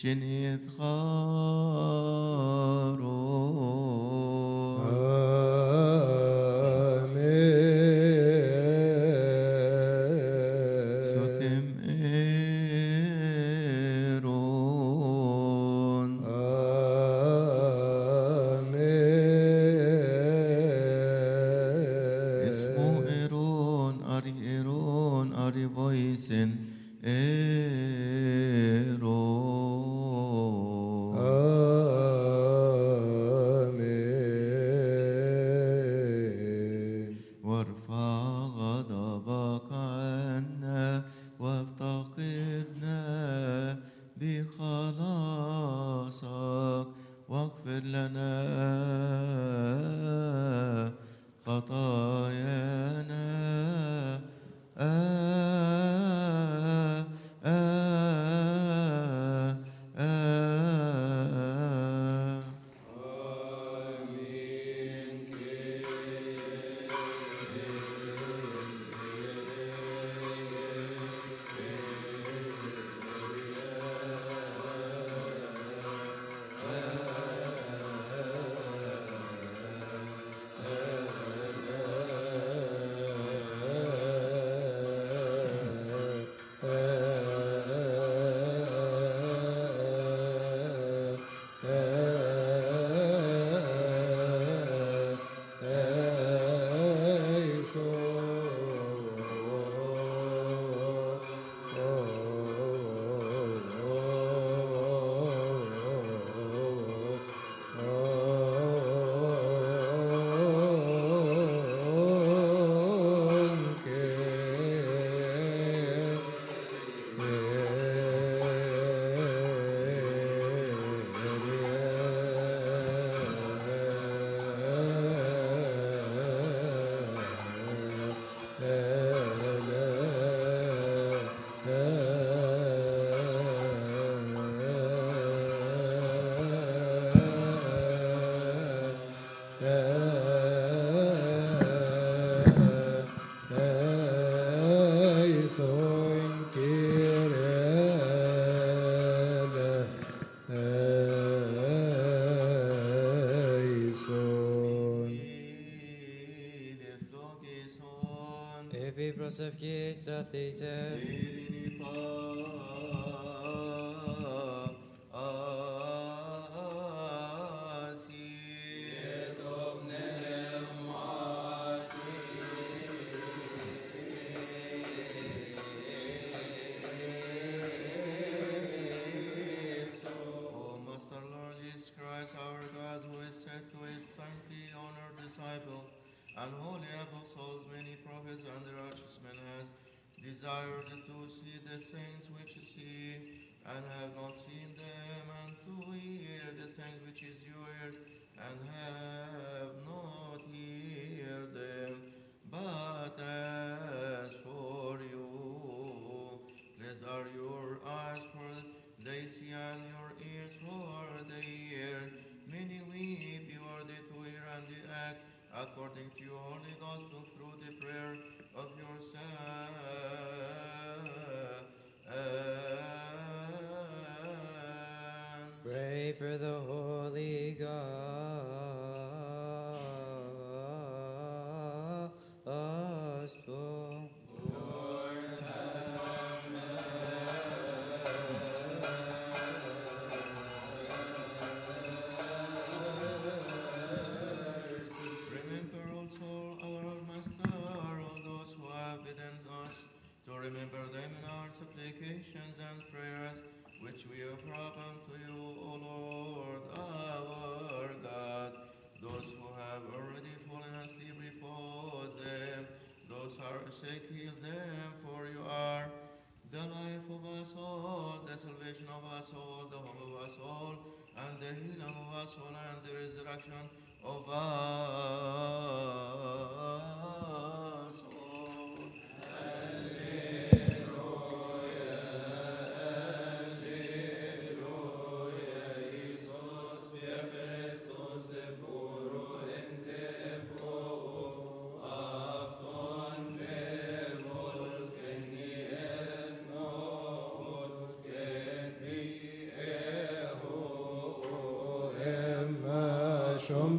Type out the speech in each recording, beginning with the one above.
Chinit Charon. Amen. Sotim Eron. Ismo Amen. Eron, Ari voicen Eron. آمين. وارفع غضبك عنا وافتقدنا بخلاصك واغفر لنا خطايانا Epi prosevki sathite. O Master Lord Jesus Christ, our God, who is said to his saintly honored disciple and holy apostles, many prophets and righteous men has desired to see the things which you see and have not seen them, and to hear the things which is you heard and have not heard them. But as for you, blessed are your eyes, for they see, and your ears, for they hear. Many weep, be worthy to hear and to act according to your holy gospel through the prayer of your Son. Pray for the Holy Gospel. Remember also our Master, all those who have bidden us to remember them in our supplications and prayers, which we offer up unto you, O Lord our God. Those who have already fallen asleep, repose them. Those who are sick, heal them, for you are the life of us all, the salvation of us all, the hope of us all, and the healing of us all, and the resurrection of us all.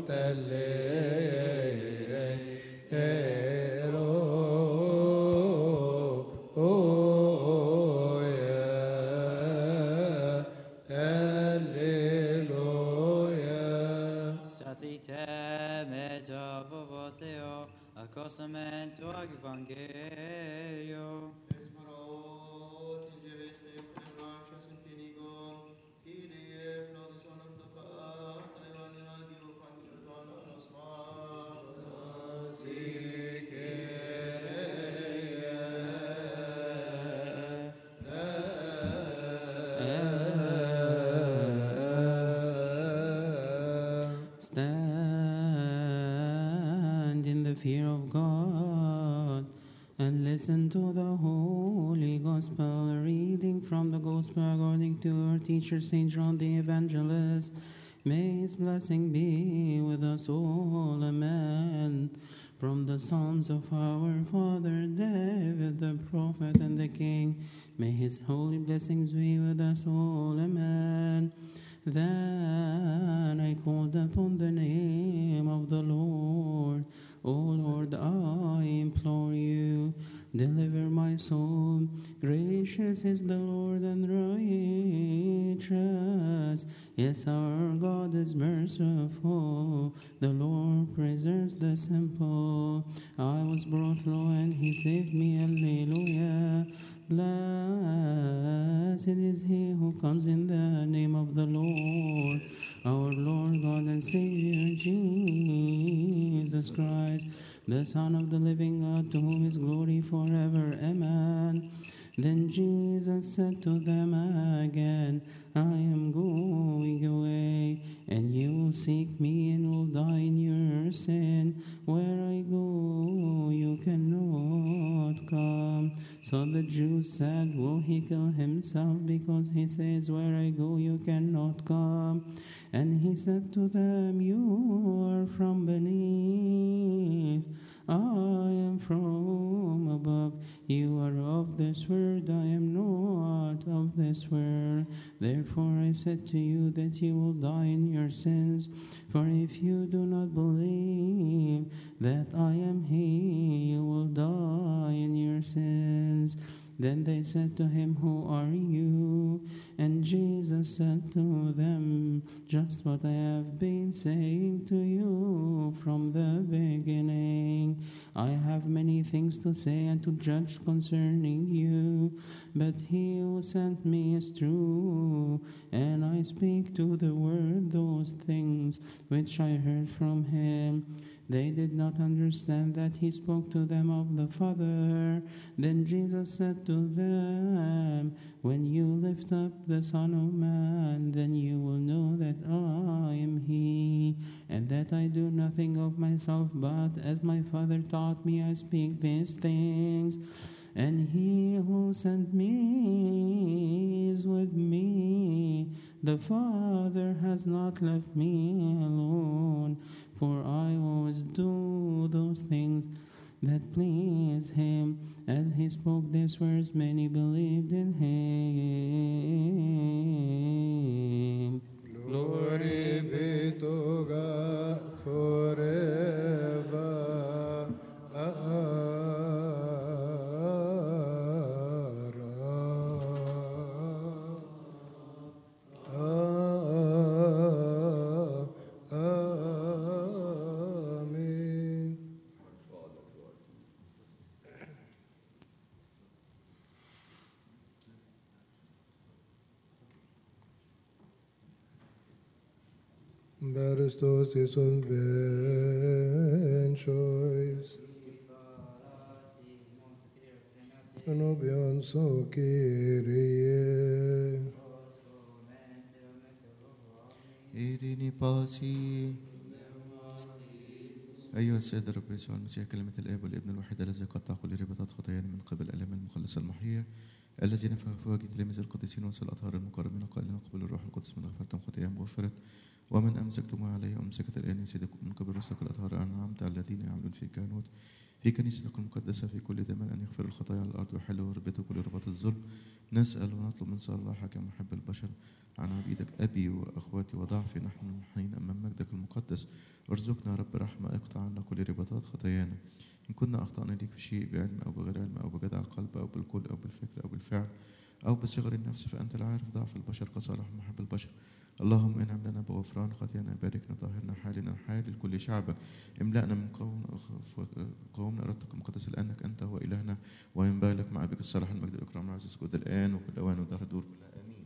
Stathite meta vovotheo, accosamento ag evangelio. Stand in the fear of God and listen to the Holy Gospel, reading from the Gospel according to our teacher Saint John the Evangelist. May his blessing be with us all. Amen. From the Psalms of our father David, the prophet and the king, may his holy blessings be with us all. Amen. Then I called upon the name of the Lord. O Lord, I implore you, deliver my soul. Gracious is the Lord and righteous. Yes, our God is merciful. The Lord preserves the simple. I was brought low and he saved me. Alleluia. Blessed is he who comes in the name of the Lord, our Lord God and Savior Jesus Christ, the Son of the living God, to whom is glory forever. Amen. Then Jesus said to them again, I am going away, and you will seek me and will die in your sin. Where I go, you cannot come. So the Jews said, will he kill himself because he says, where I go, you cannot come? And he said to them, you are from beneath, I am from above. You are of this world, I am not of this world. Therefore I said to you that you will die in your sins. For if you do not believe that I am he, you will die in your sins. Then they said to him, who are you? And Jesus said to them, just what I have been saying to you from the beginning. I have many things to say and to judge concerning you, but he who sent me is true, and I speak to the world those things which I heard from him. They did not understand that he spoke to them of the Father. Then Jesus said to them, when you lift up the Son of Man, then you will know that I am he, and that I do nothing of myself, but as my Father taught me, I speak these things. And he who sent me is with me. The Father has not left me alone, for I always do those things that please him. As he spoke these words, many believed in him. Glory be to God forever. Amen. Baristos esos benchois. Anobion so Kyrie. إيريني باسي. أيها السيد الرب يسوع المسيح كلمة الآب والابن الوحيد الذي قطع كل رباطات خطايانا من قبل الآلام المخلصة المحية الذي نفخ في وجه تلاميذ القديسين وصل الأطهار المقربين قائلين قبل الروح القدس من غفرتم خطاياهم غفرت ومن أمسكتم عليه أمسكت الآن يسيدكم من قبل رسلك الأطهار أنعمت على الذين يعملون في الكهنوت في كنيستك المقدسة في كل زمان أن يغفر الخطايا على الأرض ويحل وربته كل رباط الظلم. نسأل ونطلب من صلاحك يا محب البشر عن عبيدك أبي وأخواتي وضعفي نحن المنحنين أمام مجدك المقدس. ارزقنا يا رب رحمة، اقطع عنا كل رباطات خطايانا. إن كنا أخطأنا ليك في شيء بعلم أو بغير علم أو بجدع القلب أو بالقول أو بالفكر أو بالفعل أو بصغر النفس، فأنت العارف ضعف البشر كصالح محب البشر. اللهم انعم لنا بغفران خطايانا، باركنا طهرنا حالنا حال لكل شعبك، املأنا من قومنا إرادتك المقدسة لأنك أنت هو إلهنا، وينبغي لك مع بك الصلاح المجد الإكرام العزيز كل الآن وكل أوان ودهر دور كلها. آمين.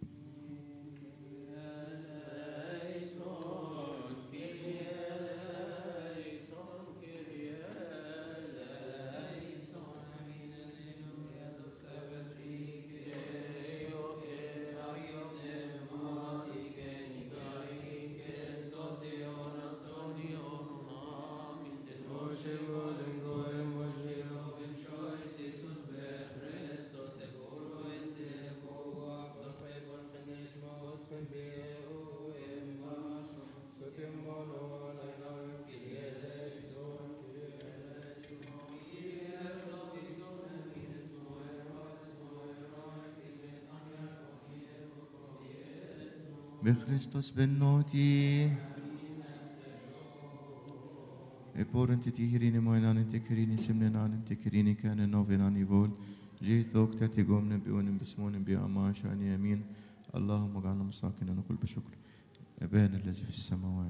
بخريستوس بالنوتي Epor inte tihirini moinan inte kirini simnenan inte kirini كان نوفينان يفول جيثوك تاتيقومنا بيون بسمون بأمان شأن يمين. اللهم اجعلنا مستحقين نقول بشكر أبانا الذي في السماوات.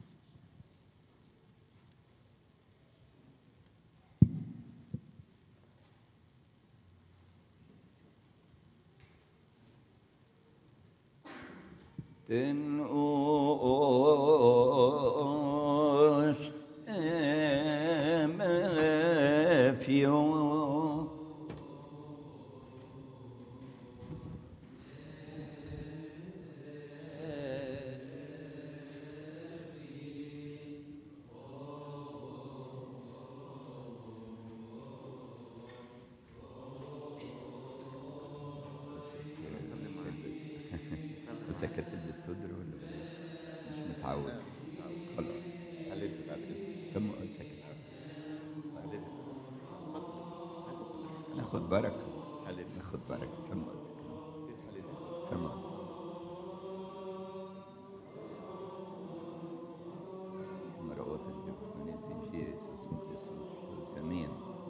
متذكر تلبس صدر ولا بلاش؟ مش متعود. خلاص هلبس بعد اذنك. ثم امسك ناخد بركه. ناخد بركه. ثم ثم مرات الجبنة جيسوس سمين.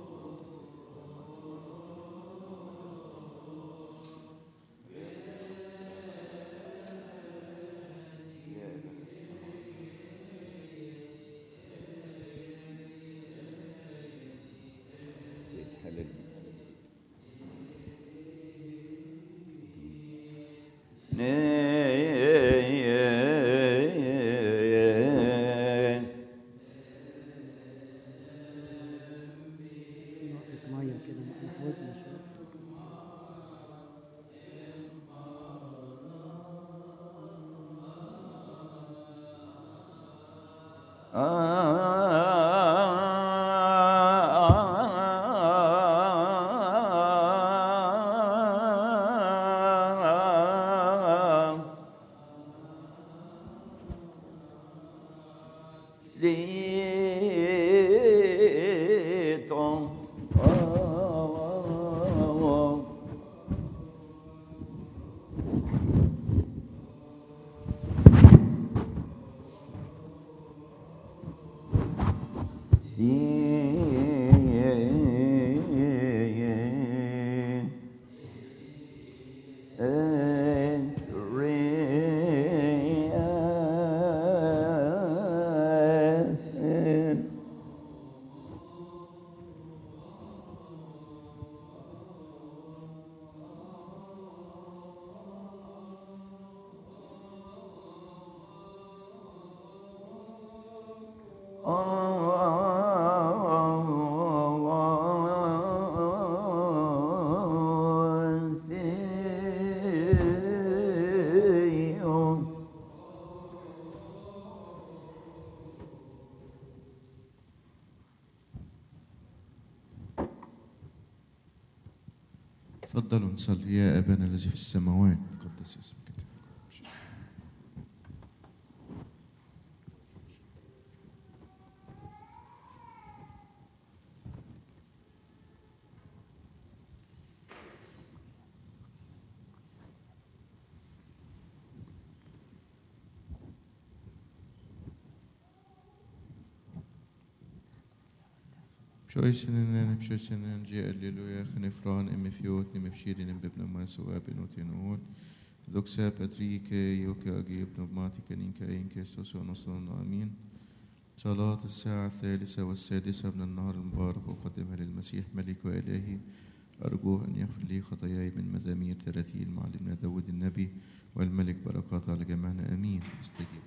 تفضلوا نصلي. يا أبانا الذي في السماوات تقدس اسمك. Pshoisinen G. Alleluia, Genefran, Emefiot, Nemepshirin, Bibnamasua, Benotinol, Doxa Patrike, Yoka Agi, Pneumatica, Ninka, Inkestos, Onoson, Amin. صلاة الساعة الثالثة والسادسة من النهار المبارك أقدمها للمسيح ملك وإلهي أرجوه أن يغفر لي خطاياي من مزامير 30 معلمنا داود النبي والملك بركات على جميعنا آمين. استجيب.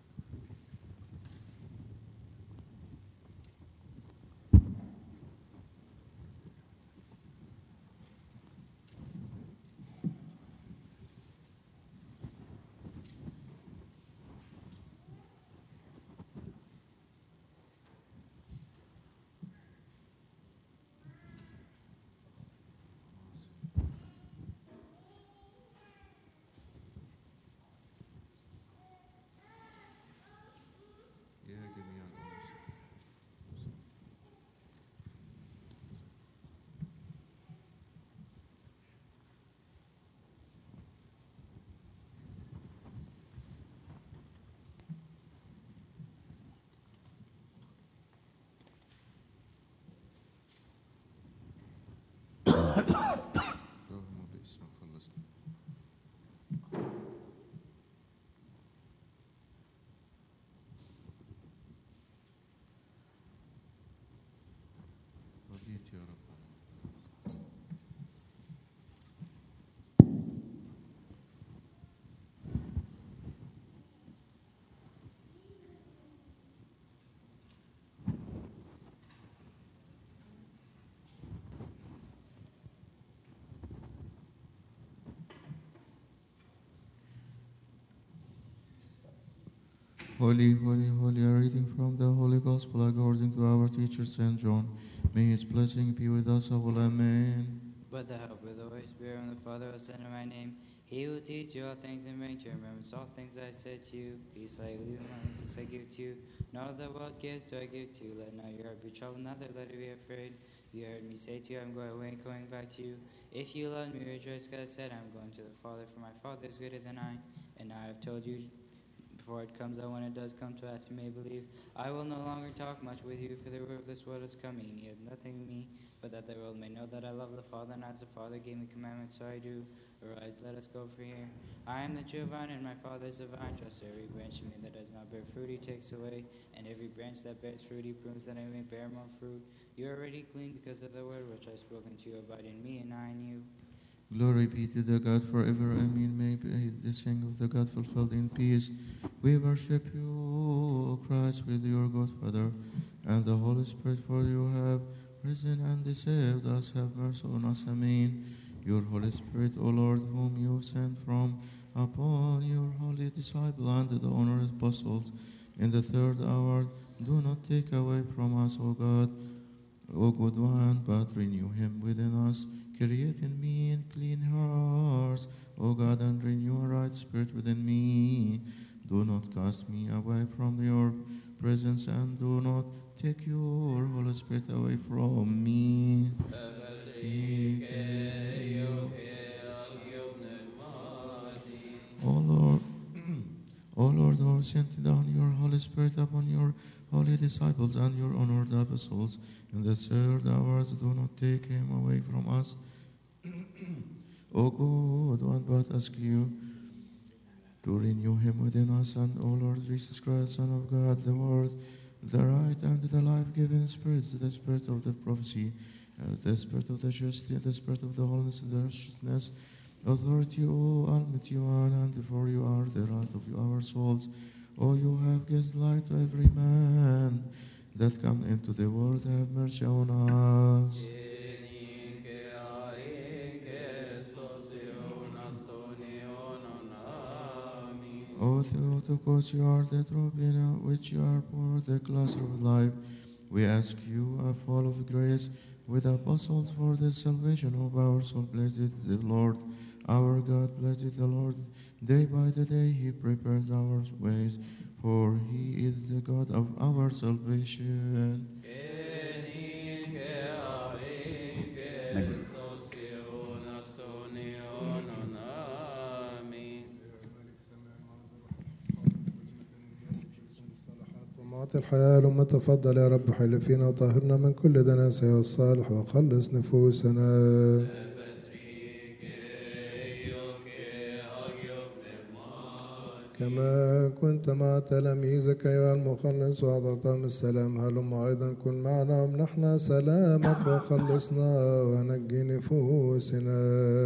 يا جميع الأناس. اللهم باسمك خلصنا. رضيت يا رب. Holy, holy, holy, a reading from the Holy Gospel according to our teacher St. John. May his blessing be with us all. Amen. But the help of the Holy Spirit and the Father will send in my name. He will teach you all things and bring to your remembrance all things that I said to you. Peace I leave, my peace I give to you. Not that the world gives do I give to you. Let not your heart be troubled, neither let it be afraid. You heard me say to you, I'm going away and coming back to you. If you love me, rejoice, God said, I'm going to the Father, for my Father is greater than I. And I have told you before it comes, that when it does come to pass, you may believe. I will no longer talk much with you, for the ruler of this world is coming. He has nothing in me, but that the world may know that I love the Father, and as the Father gave me commandments, so I do. Arise, let us go from here. I am the true vine, and my Father is the vine. Just every branch in me that does not bear fruit, he takes away, and every branch that bears fruit, he prunes, that I may bear more fruit. You are already clean because of the word which I have spoken to you. Abide in me, and I in you. Glory be to the God forever. Amen. May be the saying of the God fulfilled in peace. We worship you, O Christ, with your God Father and the Holy Spirit, for you have risen and deceived us. Have mercy on us. Amen. Your Holy Spirit, O Lord, whom you sent from upon your holy disciple and the honored apostles in the third hour, do not take away from us, O God, O good one, but renew him within us. Create in me and clean hearts, O God, and renew a right spirit within me. Do not cast me away from your presence, and do not take your Holy Spirit away from me. O Lord, O Lord, who sent down your Holy Spirit upon your holy disciples and your honored apostles, in the third hours, do not take him away from us. O good one, but ask you to renew him within us, and O Lord Jesus Christ, Son of God, the Word, the right and the life-giving Spirit, the Spirit of the prophecy, the Spirit of the justice, the Spirit of the holiness, the righteousness, authority, O Almighty One, and for you are the light of our souls. O you have given light to every man that come into the world, have mercy on us. O Theotokos, you are the drop in which you are poured the glass of life. We ask you, full of grace, with apostles for the salvation of our soul. Blessed the Lord, our God, blessed the Lord. Day by the day he prepares our ways, for he is the God of our salvation. أعطي الحياة لما تفضل يا رب حل فينا وطهرنا من كل دنس يا الصالح وخلص نفوسنا. كما كنت مع تلاميذك أيها المخلص وأعطيتهم السلام هلم أيضا كن معنا وامنحنا سلامك وخلصنا ونجي نفوسنا.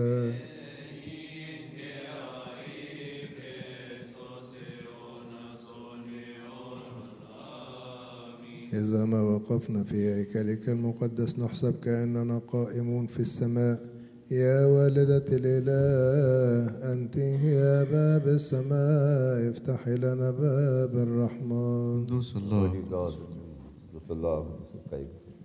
إذا ما وقفنا في هيكلك المقدس نحسب كأننا قائمون في السماء. يا والدة الإله أنت يا باب السماء افتحي لنا باب الرحمن. دوس الله. Holy God, the love of